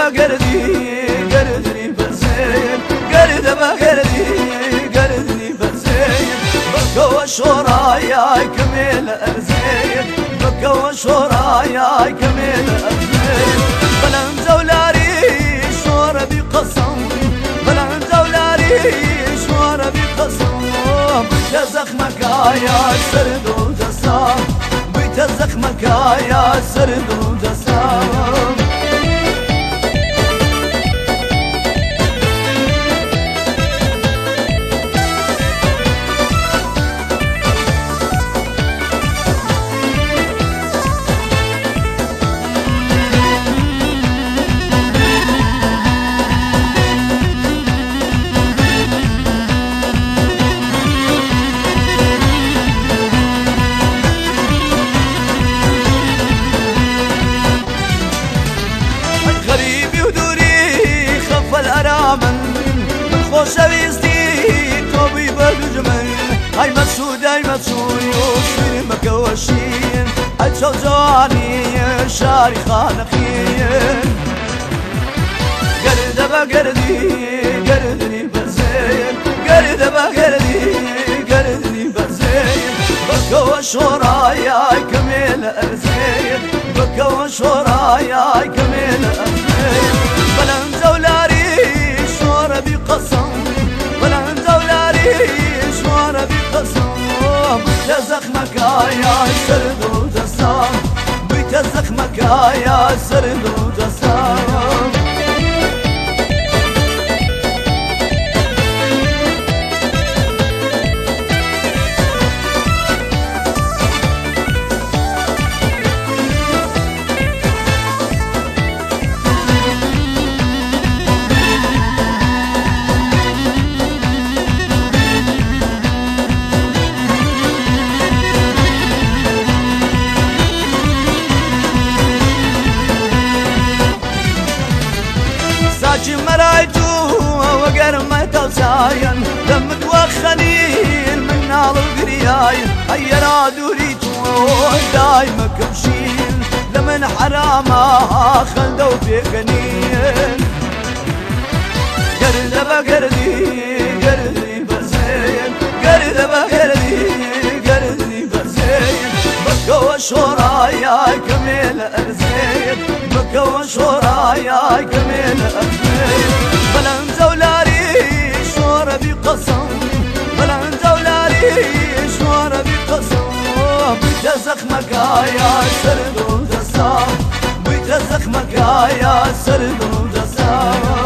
قردني بزين قرد قردني بزين بكى وشورايا كميل أرزين بكى وشورايا كميل أرزين بلان زولاري شور بقسم بلان زولاري شور بقسم بيت زخمك يا سرد وجسام بيت زخمك يا سرد وجسام خوشویستی توبی بدجمن ای مسعود یوسف مکوشین ای جوانی شاری خانقین قردني بزين قردني بزين بكى وشورايا كميل أرزين بكى وشورايا كميل أرزين بلان زولاري شور بقسم بلان زولاري شور بقسم بيت زخمك يا سرد وجسام بيت زخمك يا سرد وجسام ساجي مرايتو وقرمت وساين لم توخنين من نار القرياين هيا دوريتو دايما كمشين لمن حرامها خلدوا في غنين قردني بزين قردني بزين بكى وشورايا كميل أرزين بكى وشورايا كميل أرزين بلان زولاري شور بقسم بلان زولاري شور بقسم بيت زخمك يا سرد وجسام بيت زخمك يا سرد وجسام